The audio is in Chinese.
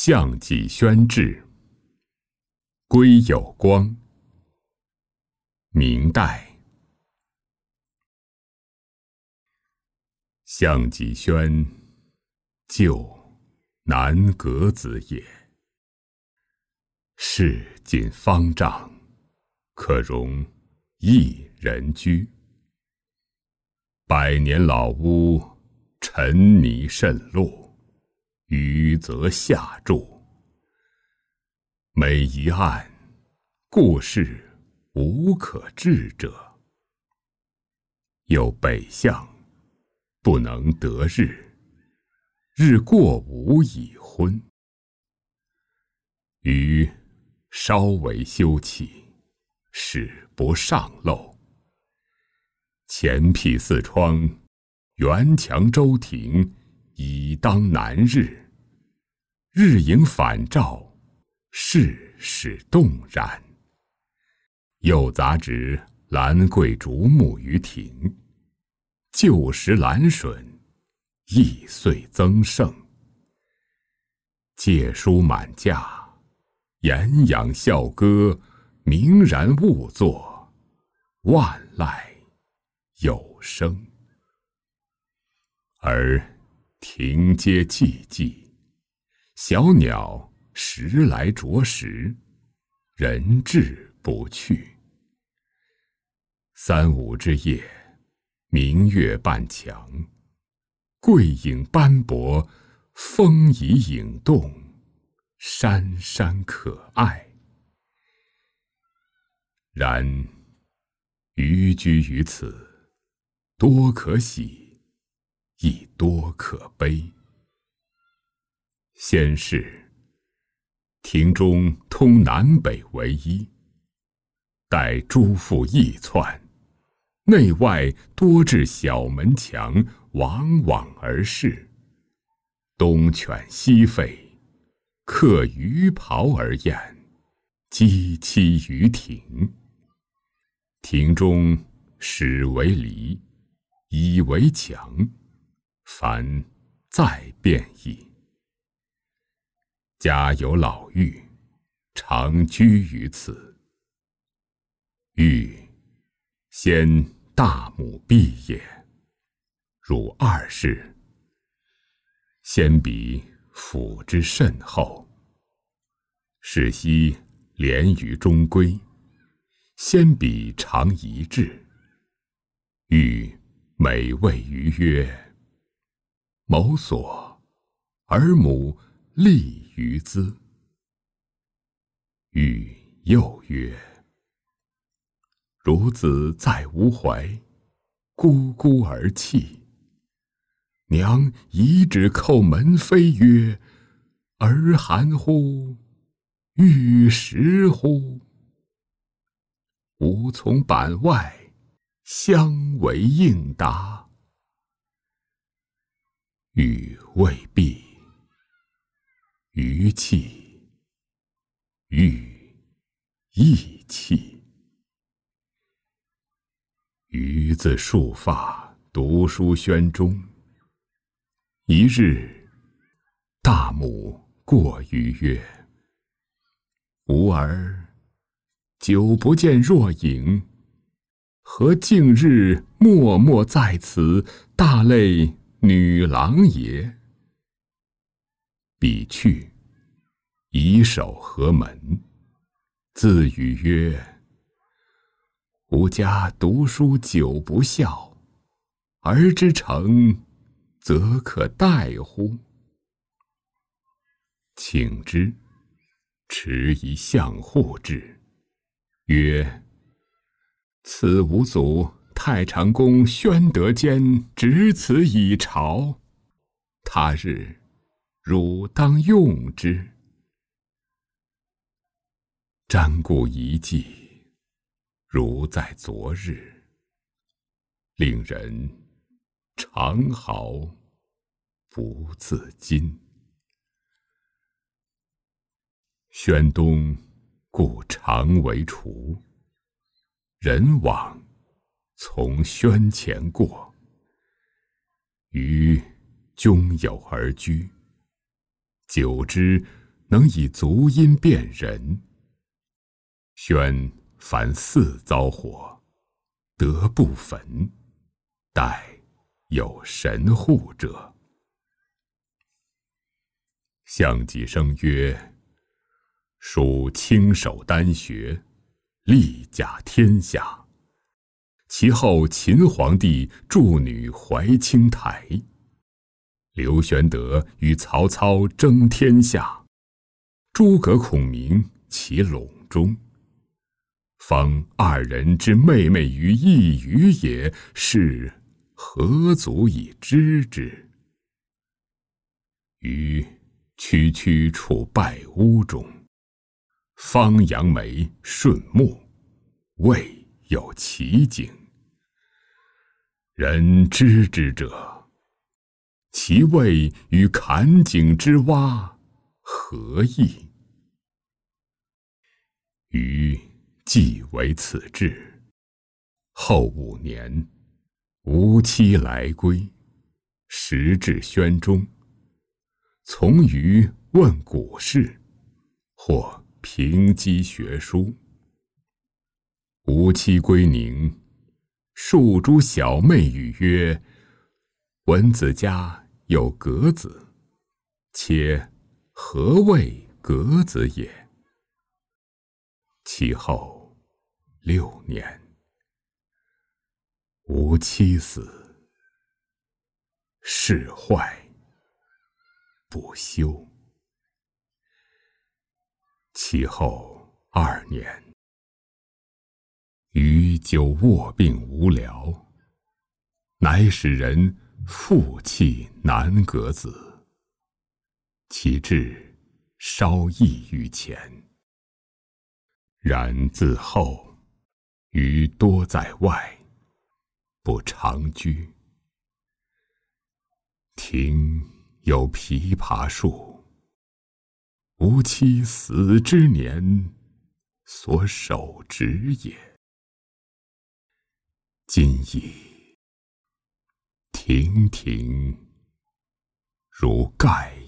项脊轩志，归有光，明代。项脊轩，旧南阁子也。室仅方丈，可容一人居。百年老屋，尘泥渗落，余则下注。每一案，故事无可治者。有北向，不能得日，日过午已昏。余稍为休憩，使不上漏。前辟四窗，圆墙周庭，以当南日。日影反照，事使动然。又杂植兰桂竹木于庭，旧时兰笋，亦遂增盛。借书满架，言养笑歌，明然兀作，万籁有声。而庭阶寂寂，小鸟时来啄食，人至不去。三五之夜，明月半墙，桂影斑驳，风移影动，珊珊可爱。然余居于此，多可喜，亦多可悲。先是，庭中通南北为一，待诸父役窜，内外多置小门墙，往往而视。东犬西吠，客鱼咆而宴，鸡栖于庭。庭中始为篱，以为墙，凡再变矣。家有老妪，常居于此。妪先大母婢也，汝二世。先彼抚之甚厚，是夕连于中闺，先彼常一至。妪每谓余曰：某所，而母立于兹。妪又曰：孺子在吾怀，咕咕而泣。娘一指叩门扉曰：儿寒乎？妪食乎？吾从板外，相为应答。妪未毕，余泣，妪亦泣。余自束发，读书轩中。一日，大母过于曰：吾儿久不见若影，何近日默默在此，大类女郎也？彼去，以手合门，自语曰：吾家读书久不效，儿之成，则可待乎？请之，持以相护之，曰：此吾祖太常公宣德间执此以朝，他日汝当用之。瞻顾遗迹，如在昨日，令人长嚎不自禁。轩东故常为厨，人往从轩前过。余扃有而居，久之能以足音辨人。宣凡四遭火，德不焚，待有神护者。项脊生曰：蜀亲守丹穴，力甲天下。其后秦皇帝助女怀清台，刘玄德与曹操争天下，诸葛孔明其陇中。方二人之妹妹于一隅也，是何足以知之？于区区处败屋中，方杨梅顺木，未有奇景。人知之者，其谓与坎井之蛙何异？余既为此志，后5年，吾妻来归，时至宣中，从余问古事，或评击学书。吾妻归宁，数诸小妹语曰：闻子家有格子，且何谓格子也？其后6年，吾妻死，事坏不休。其后2年，余久卧病无疗，乃使人复弃男格子，其志稍异于前。然自后，余多在外，不常居。庭有枇杷树，吾妻死之年所手植也。今已亭亭如盖